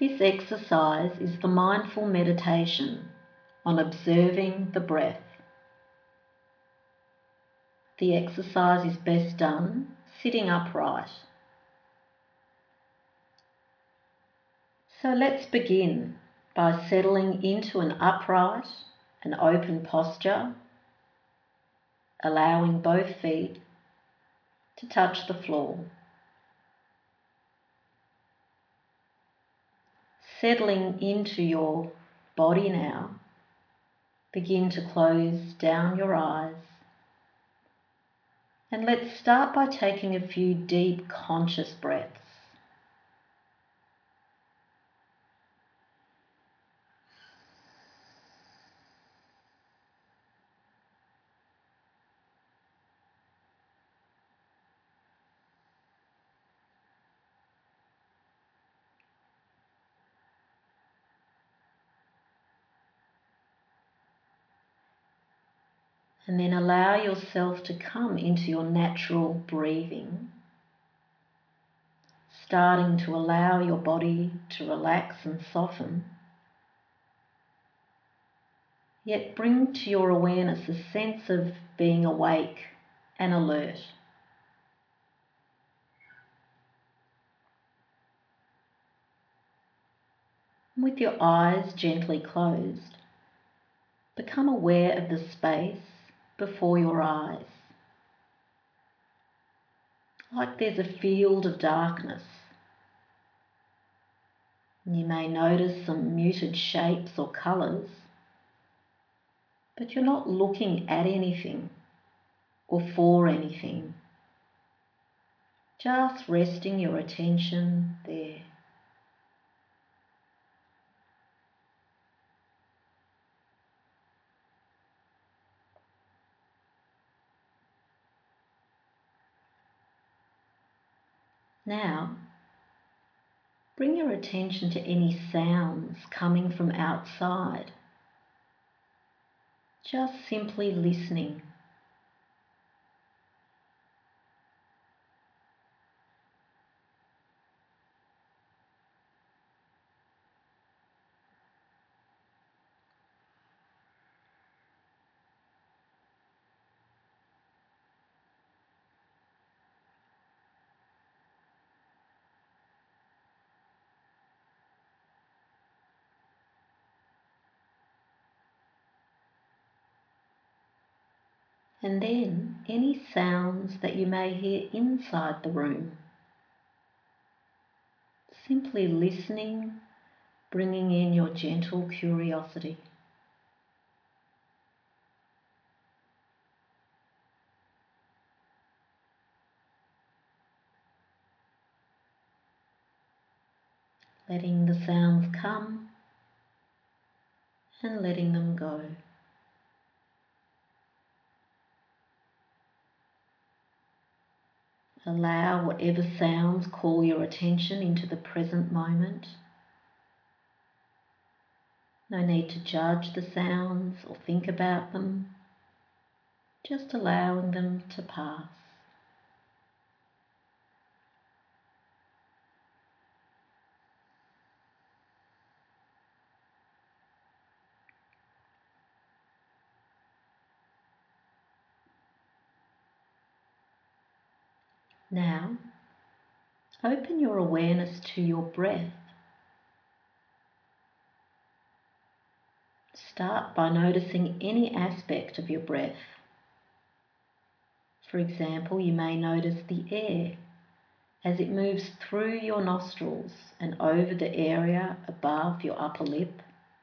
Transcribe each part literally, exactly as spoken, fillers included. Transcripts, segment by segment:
This exercise is the mindful meditation on observing the breath. The exercise is best done sitting upright. So let's begin by settling into an upright and open posture, allowing both feet to touch the floor. Settling into your body now, begin to close down your eyes. And let's start by taking a few deep conscious breaths. And then allow yourself to come into your natural breathing, starting to allow your body to relax and soften, yet bring to your awareness a sense of being awake and alert. With your eyes gently closed, become aware of the space before your eyes, like there's a field of darkness. You may notice some muted shapes or colours, but you're not looking at anything or for anything, just resting your attention there. Now, bring your attention to any sounds coming from outside. Just simply listening. And then any sounds that you may hear inside the room. Simply listening, bringing in your gentle curiosity. Letting the sounds come and letting them go. Allow whatever sounds call your attention into the present moment. No need to judge the sounds or think about them, just allowing them to pass. Now, open your awareness to your breath. Start by noticing any aspect of your breath. For example, you may notice the air as it moves through your nostrils and over the area above your upper lip.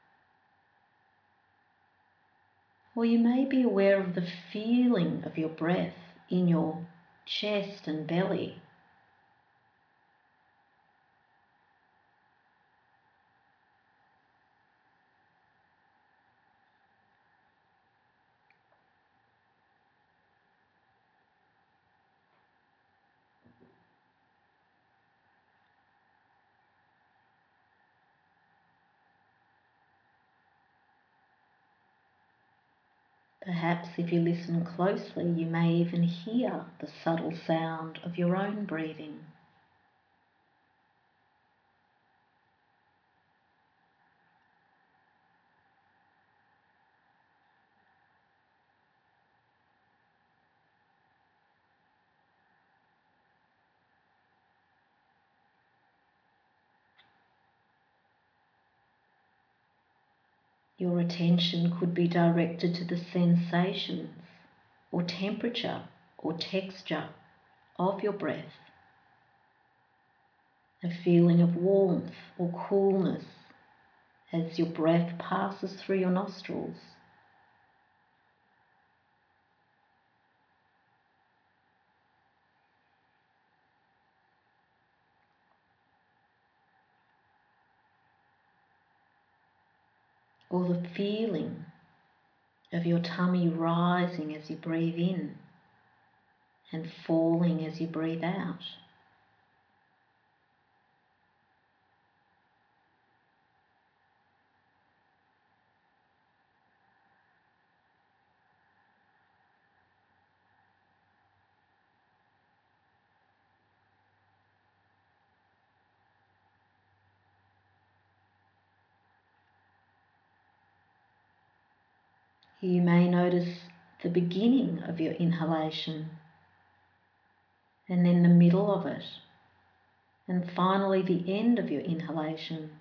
Or you may be aware of the feeling of your breath in your chest and belly. Perhaps if you listen closely, you may even hear the subtle sound of your own breathing. Your attention could be directed to the sensations or temperature or texture of your breath. A feeling of warmth or coolness as your breath passes through your nostrils. Or the feeling of your tummy rising as you breathe in and falling as you breathe out. You may notice the beginning of your inhalation, and then the middle of it, and finally the end of your inhalation.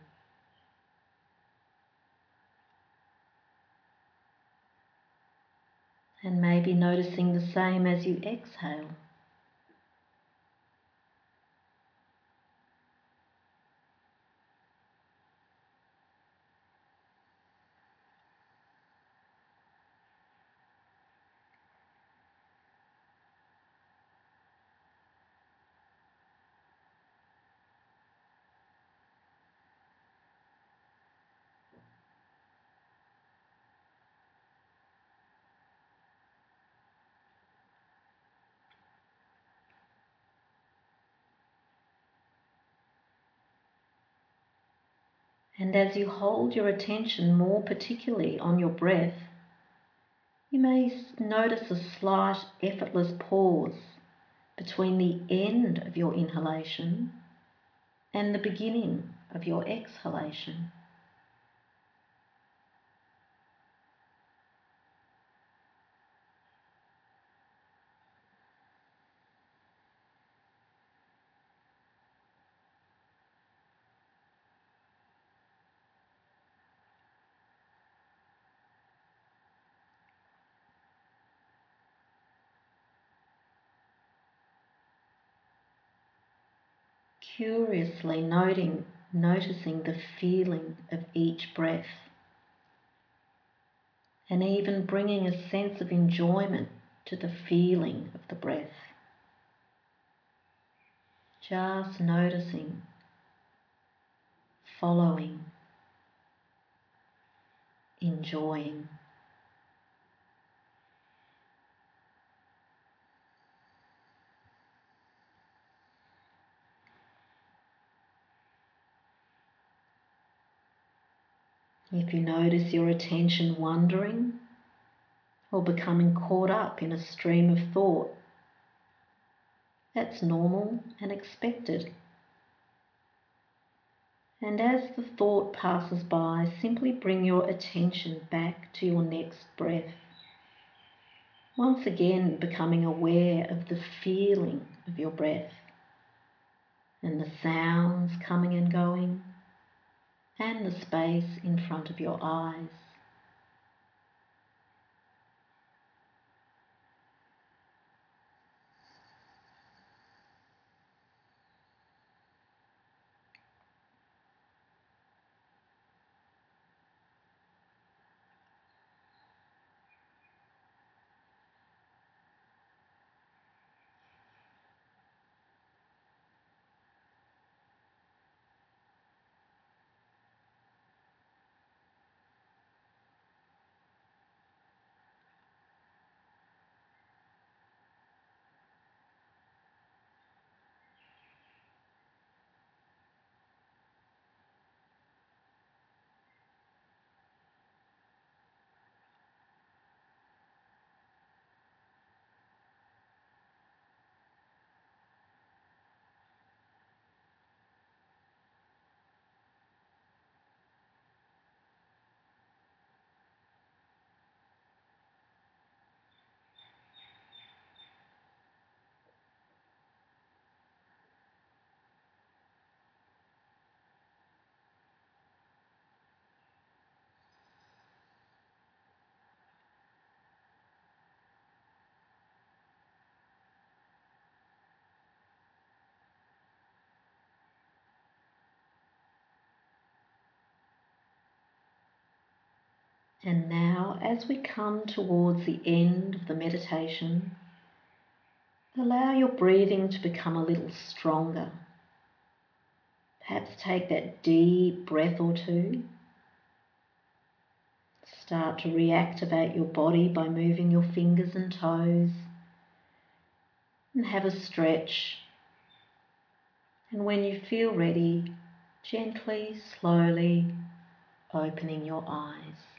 And maybe noticing the same as you exhale. And as you hold your attention more particularly on your breath, you may notice a slight effortless pause between the end of your inhalation and the beginning of your exhalation. Curiously noting, noticing the feeling of each breath, and even bringing a sense of enjoyment to the feeling of the breath. Just noticing, following, enjoying. If you notice your attention wandering or becoming caught up in a stream of thought, that's normal and expected. And as the thought passes by, simply bring your attention back to your next breath. Once again, becoming aware of the feeling of your breath and the sounds coming and going, and the space in front of your eyes. And now, as we come towards the end of the meditation, allow your breathing to become a little stronger. Perhaps take that deep breath or two. Start to reactivate your body by moving your fingers and toes. And have a stretch. And when you feel ready, gently, slowly opening your eyes.